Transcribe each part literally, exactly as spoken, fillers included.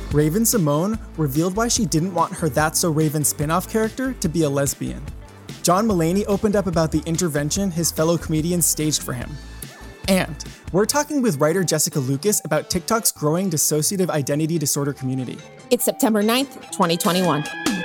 Raven-Symoné revealed why she didn't want her That's So Raven spin-off character to be a lesbian. John Mulaney opened up about the intervention his fellow comedians staged for him. And we're talking with writer Jessica Lucas about TikTok's growing dissociative identity disorder community. It's September ninth, twenty twenty-one.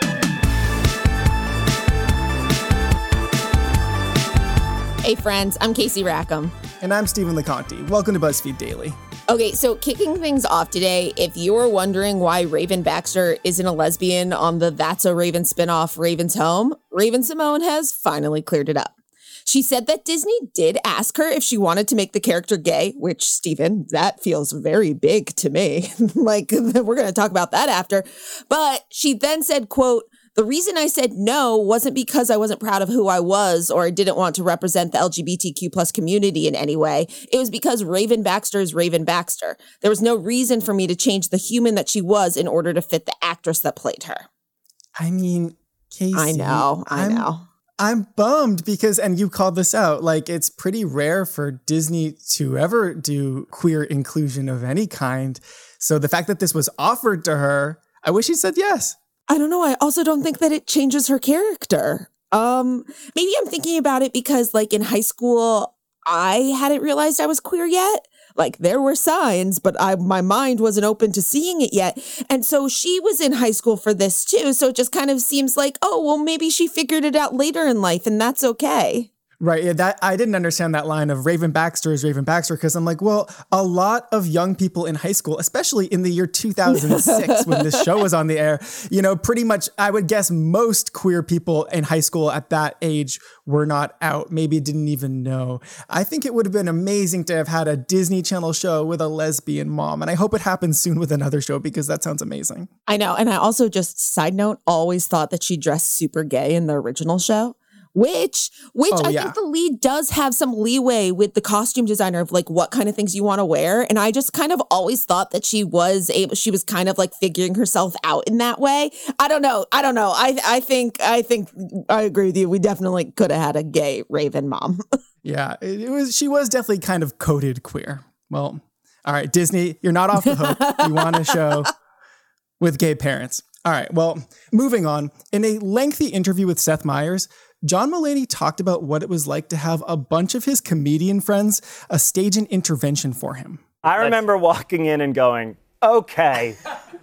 Hey friends, I'm Casey Rackham. And I'm Stephen LeConte. Welcome to BuzzFeed Daily. Okay, so kicking things off today, if you were wondering why Raven Baxter isn't a lesbian on the That's So Raven spinoff Raven's Home, Raven-Symoné has finally cleared it up. She said that Disney did ask her if she wanted to make the character gay, which, Stephen, that feels very big to me. Like, we're going to talk about that after. But she then said, quote, "The reason I said no wasn't because I wasn't proud of who I was or I didn't want to represent the L G B T Q plus community in any way. It was because Raven Baxter is Raven Baxter. There was no reason for me to change the human that she was in order to fit the actress that played her." I mean, Casey. I know, I I'm, know. I'm bummed because, and you called this out, like it's pretty rare for Disney to ever do queer inclusion of any kind. So the fact that this was offered to her, I wish she said yes. I don't know. I also don't think that it changes her character. Um, maybe I'm thinking about it because, like, in high school, I hadn't realized I was queer yet. Like, there were signs, but I my mind wasn't open to seeing it yet. And so she was in high school for this, too. So it just kind of seems like, oh, well, maybe she figured it out later in life, and that's okay. Right. Yeah, that I didn't understand that line of Raven Baxter is Raven Baxter because I'm like, well, a lot of young people in high school, especially in the year two thousand six when this show was on the air, you know, pretty much I would guess most queer people in high school at that age were not out, maybe didn't even know. I think it would have been amazing to have had a Disney Channel show with a lesbian mom. And I hope it happens soon with another show because that sounds amazing. I know. And I also just, side note, always thought that she dressed super gay in the original show. Which, which oh, I yeah. think the lead does have some leeway with the costume designer of like what kind of things you want to wear. And I just kind of always thought that she was able, she was kind of like figuring herself out in that way. I don't know. I don't know. I I think, I think I agree with you. We definitely could have had a gay Raven mom. Yeah, it, it was, she was definitely kind of coded queer. Well, all right, Disney, you're not off the hook. You want a show with gay parents. All right, well, moving on. In a lengthy interview with Seth Meyers, John Mulaney talked about what it was like to have a bunch of his comedian friends uh, stage an intervention for him. I remember walking in and going, okay,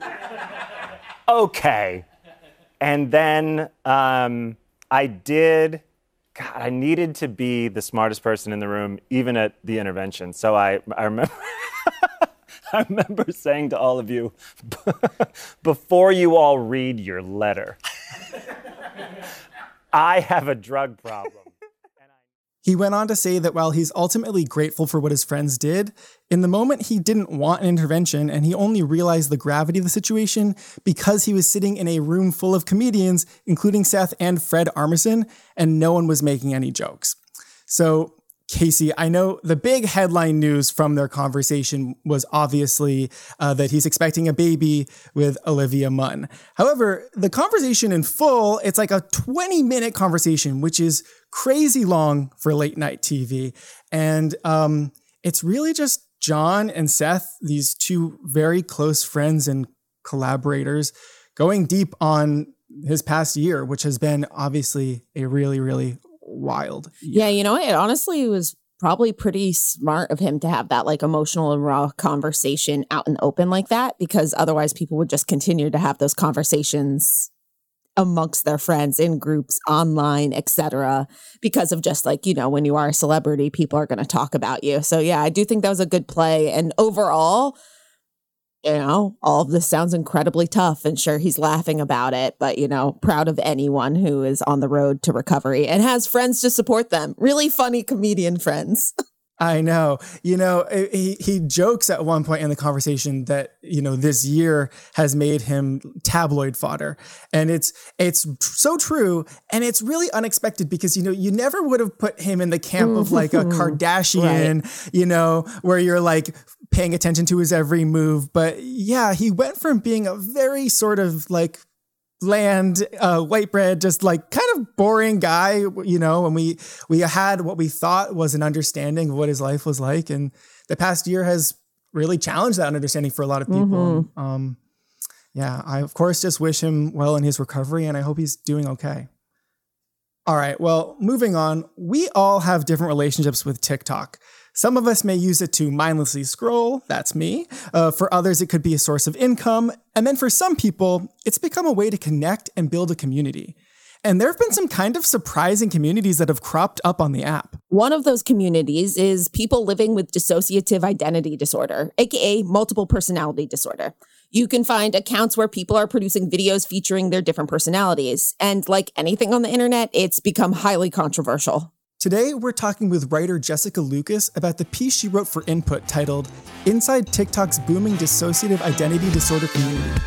okay. And then um, I did, God, I needed to be the smartest person in the room, even at the intervention. So I, I remember... I remember saying to all of you, before you all read your letter, I have a drug problem. He went on to say that while he's ultimately grateful for what his friends did, in the moment he didn't want an intervention and he only realized the gravity of the situation because he was sitting in a room full of comedians, including Seth and Fred Armisen, and no one was making any jokes. So, Casey, I know the big headline news from their conversation was obviously uh, that he's expecting a baby with Olivia Munn. However, the conversation in full, it's like a twenty minute conversation, which is crazy long for late night T V. And um, it's really just John and Seth, these two very close friends and collaborators, going deep on his past year, which has been obviously a really, really wild. Yeah, you know, it honestly was probably pretty smart of him to have that like emotional and raw conversation out in the open like that, because otherwise people would just continue to have those conversations amongst their friends in groups online, et cetera, because of just like, you know, when you are a celebrity, people are going to talk about you. So yeah, I do think that was a good play. And overall, you know, all of this sounds incredibly tough, and sure, he's laughing about it, but, you know, proud of anyone who is on the road to recovery and has friends to support them. Really funny comedian friends. I know. You know, he, he jokes at one point in the conversation that, you know, this year has made him tabloid fodder. And it's it's so true. And it's really unexpected because, you know, you never would have put him in the camp of like a Kardashian, right, you know, where you're like paying attention to his every move. But yeah, he went from being a very sort of like bland, uh, white bread, just like kind of boring guy, you know, and we, we had what we thought was an understanding of what his life was like. And the past year has really challenged that understanding for a lot of people. Mm-hmm. Um, Yeah, I of course just wish him well in his recovery, and I hope he's doing okay. All right, well, moving on, we all have different relationships with TikTok. Some of us may use it to mindlessly scroll, that's me. Uh, for others, it could be a source of income. And then for some people, it's become a way to connect and build a community. And there have been some kind of surprising communities that have cropped up on the app. One of those communities is people living with dissociative identity disorder, aka multiple personality disorder. You can find accounts where people are producing videos featuring their different personalities. And like anything on the internet, it's become highly controversial. Today, we're talking with writer Jessica Lucas about the piece she wrote for Input titled Inside TikTok's Booming Dissociative Identity Disorder Community.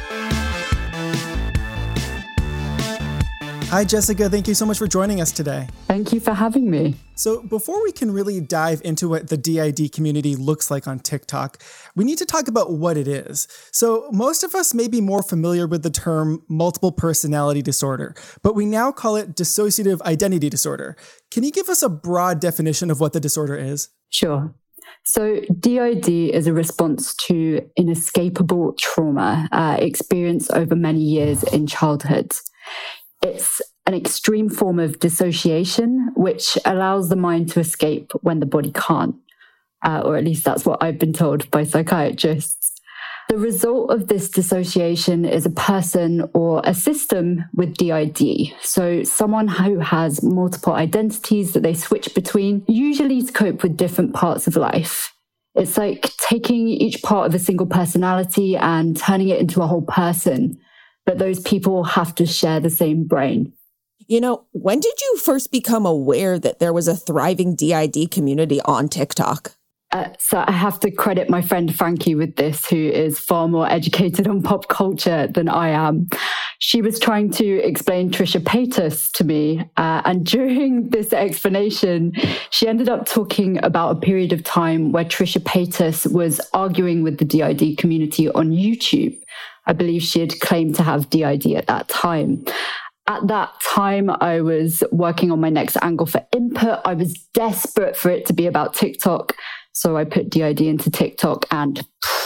Hi, Jessica. Thank you so much for joining us today. Thank you for having me. So before we can really dive into what the D I D community looks like on TikTok, we need to talk about what it is. So most of us may be more familiar with the term multiple personality disorder, but we now call it dissociative identity disorder. Can you give us a broad definition of what the disorder is? Sure. So D I D is a response to inescapable trauma uh, experienced over many years in childhood. It's an extreme form of dissociation, which allows the mind to escape when the body can't, uh, or at least that's what I've been told by psychiatrists. The result of this dissociation is a person or a system with D I D, so someone who has multiple identities that they switch between, usually to cope with different parts of life. It's like taking each part of a single personality and turning it into a whole person. But those people have to share the same brain. You know, when did you first become aware that there was a thriving D I D community on TikTok? Uh, so I have to credit my friend Frankie with this, who is far more educated on pop culture than I am. She was trying to explain Trisha Paytas to me. Uh, and during this explanation, she ended up talking about a period of time where Trisha Paytas was arguing with the D I D community on YouTube. I believe she had claimed to have D I D at that time. At that time, I was working on my next angle for Input. I was desperate for it to be about TikTok. So I put D I D into TikTok and,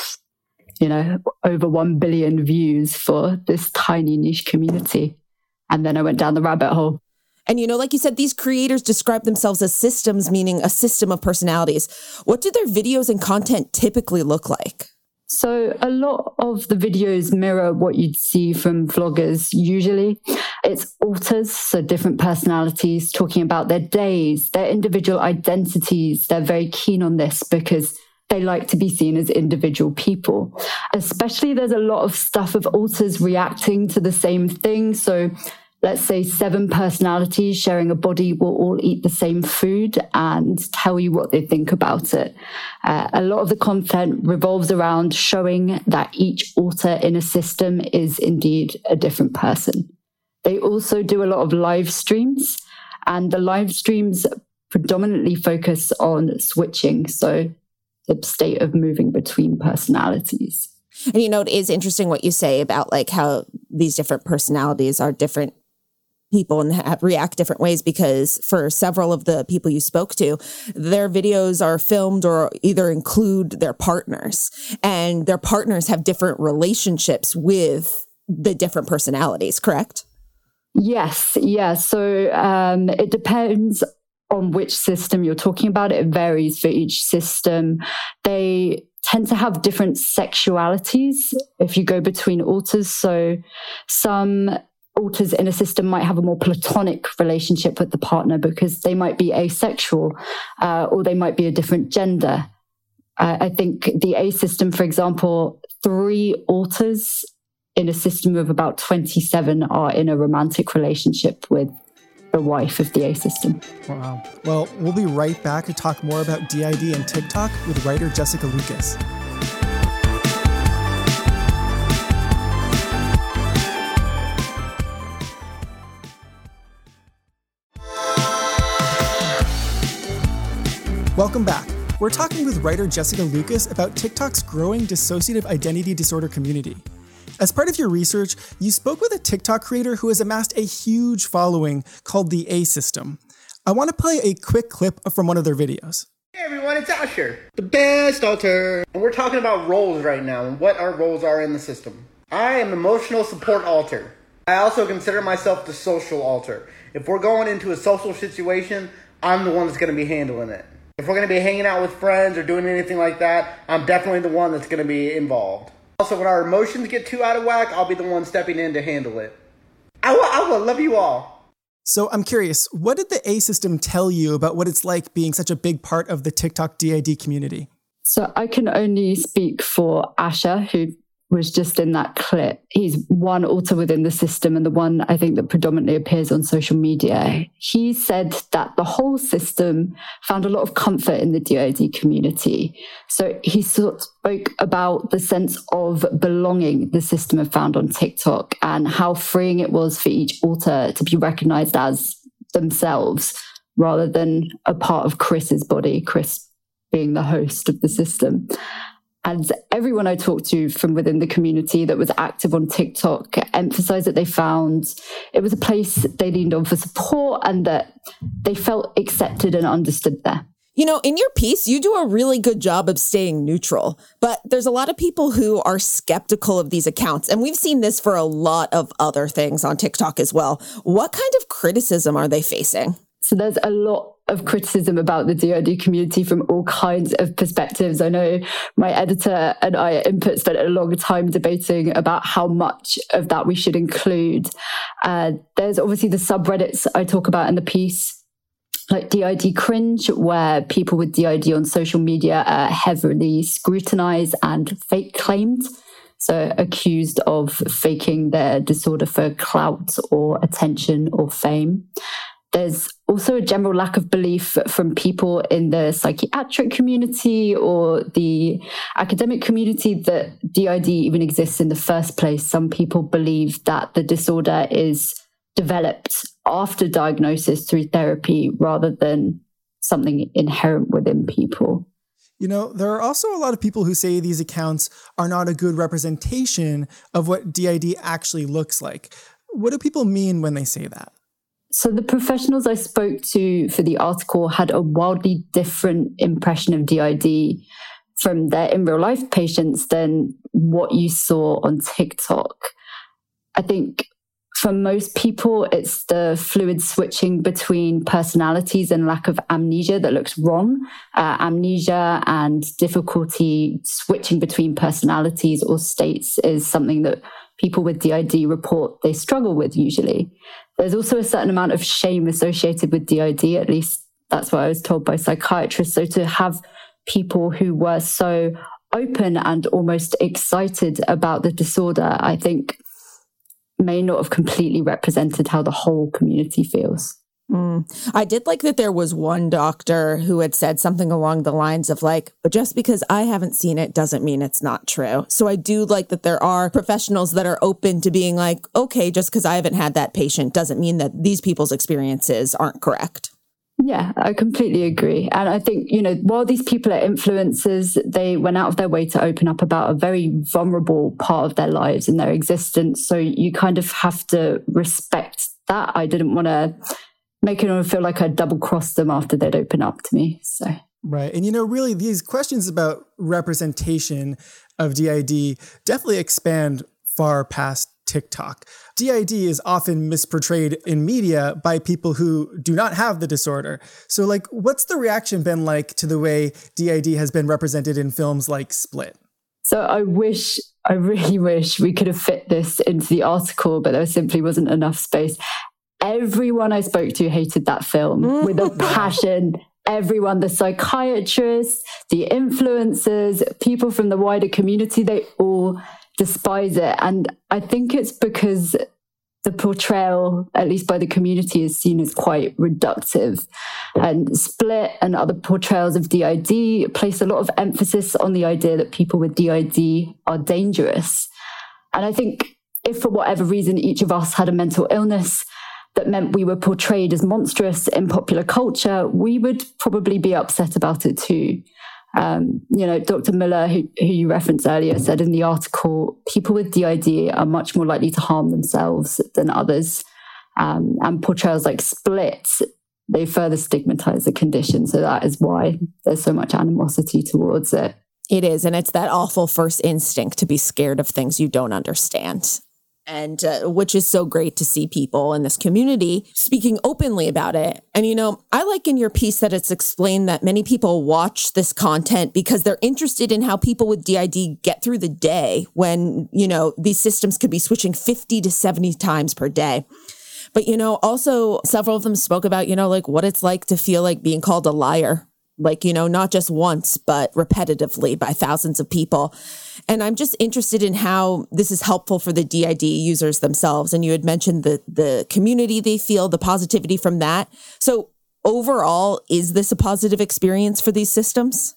you know, over one billion views for this tiny niche community. And then I went down the rabbit hole. And, you know, like you said, these creators describe themselves as systems, meaning a system of personalities. What do their videos and content typically look like? So a lot of the videos mirror what you'd see from vloggers usually. It's alters, so different personalities talking about their days, their individual identities. They're very keen on this because they like to be seen as individual people. Especially there's a lot of stuff of alters reacting to the same thing. So let's say seven personalities sharing a body will all eat the same food and tell you what they think about it. Uh, a lot of the content revolves around showing that each alter in a system is indeed a different person. They also do a lot of live streams, and the live streams predominantly focus on switching, so the state of moving between personalities. And you know, it is interesting what you say about like how these different personalities are different people and have, react different ways, because for several of the people you spoke to, their videos are filmed or either include their partners, and their partners have different relationships with the different personalities, correct? Yes, yeah. So um, it depends on which system you're talking about. It varies for each system. They tend to have different sexualities if you go between alters. So some alters in a system might have a more platonic relationship with the partner because they might be asexual, uh, or they might be a different gender. Uh, I think the A system, for example, three alters in a system of about twenty-seven are in a romantic relationship with the wife of the A system. Wow. Well, we'll be right back to talk more about D I D and TikTok with writer Jessica Lucas. Welcome back. We're talking with writer Jessica Lucas about TikTok's growing dissociative identity disorder community. As part of your research, you spoke with a TikTok creator who has amassed a huge following called the A System. I want to play a quick clip from one of their videos. Hey everyone, it's Asher, the best alter. And we're talking about roles right now and what our roles are in the system. I am emotional support alter. I also consider myself the social alter. If we're going into a social situation, I'm the one that's going to be handling it. If we're going to be hanging out with friends or doing anything like that, I'm definitely the one that's going to be involved. Also, when our emotions get too out of whack, I'll be the one stepping in to handle it. I, I love you all. So I'm curious, what did the A system tell you about what it's like being such a big part of the TikTok D I D community? So I can only speak for Asher, who was just in that clip. He's one alter within the system and the one I think that predominantly appears on social media. He said that the whole system found a lot of comfort in the D I D community. So he sort of spoke about the sense of belonging the system had found on TikTok and how freeing it was for each alter to be recognized as themselves rather than a part of Chris's body, Chris being the host of the system. And everyone I talked to from within the community that was active on TikTok emphasized that they found it was a place they leaned on for support and that they felt accepted and understood there. You know, in your piece, you do a really good job of staying neutral, but there's a lot of people who are skeptical of these accounts. And we've seen this for a lot of other things on TikTok as well. What kind of criticism are they facing? So there's a lot of criticism about the D I D community from all kinds of perspectives. I know my editor and I at Input spent a long time debating about how much of that we should include. Uh, there's obviously the subreddits I talk about in the piece, like D I D cringe, where people with D I D on social media are heavily scrutinized and fake claimed. So accused of faking their disorder for clout or attention or fame. There's also a general lack of belief from people in the psychiatric community or the academic community that D I D even exists in the first place. Some people believe that the disorder is developed after diagnosis through therapy rather than something inherent within people. You know, there are also a lot of people who say these accounts are not a good representation of what D I D actually looks like. What do people mean when they say that? So the professionals I spoke to for the article had a wildly different impression of D I D from their in real life patients than what you saw on TikTok. I think for most people, it's the fluid switching between personalities and lack of amnesia that looks wrong. Uh, amnesia and difficulty switching between personalities or states is something that people with D I D report they struggle with usually. There's also a certain amount of shame associated with D I D, at least that's what I was told by psychiatrists. So to have people who were so open and almost excited about the disorder, I think may not have completely represented how the whole community feels. Mm. I did like that there was one doctor who had said something along the lines of like, but just because I haven't seen it doesn't mean it's not true. So I do like that there are professionals that are open to being like, okay, just because I haven't had that patient doesn't mean that these people's experiences aren't correct. Yeah, I completely agree. And I think, you know, while these people are influencers, they went out of their way to open up about a very vulnerable part of their lives and their existence. So you kind of have to respect that. I didn't want to make anyone feel like I double-crossed them after they'd open up to me. So right. And, you know, really, these questions about representation of D I D definitely expand far past TikTok. D I D is often misportrayed in media by people who do not have the disorder. So, like, what's the reaction been like to the way D I D has been represented in films like Split? So I wish, I really wish we could have fit this into the article, but there simply wasn't enough space. Everyone I spoke to hated that film with a passion. Everyone, the psychiatrists, the influencers, people from the wider community, they all despise it. And I think it's because the portrayal, at least by the community, is seen as quite reductive. And Split and other portrayals of D I D place a lot of emphasis on the idea that people with D I D are dangerous. And I think if for whatever reason each of us had a mental illness that meant we were portrayed as monstrous in popular culture, we would probably be upset about it too. Um, you know, Doctor Miller, who, who you referenced earlier, said in the article, people with D I D are much more likely to harm themselves than others. Um, and portrayals like Split, they further stigmatize the condition. So that is why there's so much animosity towards it. It is. And it's that awful first instinct to be scared of things you don't understand. And uh, which is so great to see people in this community speaking openly about it. And, you know, I like in your piece that it's explained that many people watch this content because they're interested in how people with D I D get through the day when, you know, these systems could be switching fifty to seventy times per day. But, you know, also several of them spoke about, you know, like what it's like to feel like being called a liar. Like, you know, not just once, but repetitively by thousands of people. And I'm just interested in how this is helpful for the D I D users themselves. And you had mentioned the the community they feel, the positivity from that. So overall, is this a positive experience for these systems?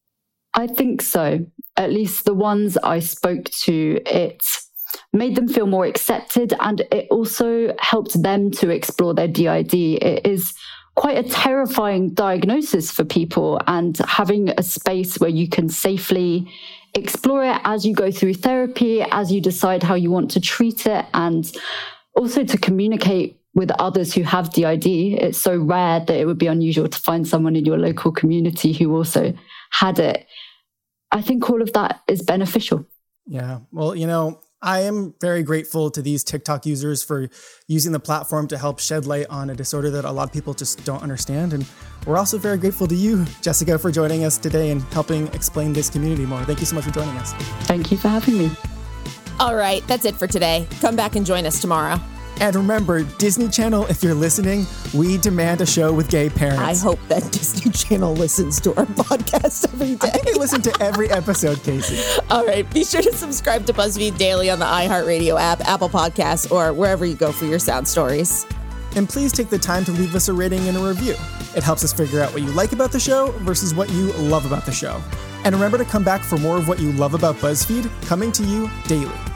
I think so. At least the ones I spoke to, it made them feel more accepted, and it also helped them to explore their D I D. It is quite a terrifying diagnosis for people, and having a space where you can safely explore it as you go through therapy, as you decide how you want to treat it, and also to communicate with others who have D I D. It's so rare that it would be unusual to find someone in your local community who also had it. I think all of that is beneficial. Yeah. Well, you know, I am very grateful to these TikTok users for using the platform to help shed light on a disorder that a lot of people just don't understand. And we're also very grateful to you, Jessica, for joining us today and helping explain this community more. Thank you so much for joining us. Thank you for having me. All right, that's it for today. Come back and join us tomorrow. And remember, Disney Channel, if you're listening, we demand a show with gay parents. I hope that Disney Channel listens to our podcast every day. I think they listen to every episode, Casey. All right, be sure to subscribe to BuzzFeed Daily on the iHeartRadio app, Apple Podcasts, or wherever you go for your sound stories. And please take the time to leave us a rating and a review. It helps us figure out what you like about the show versus what you love about the show. And remember to come back for more of what you love about BuzzFeed, coming to you daily.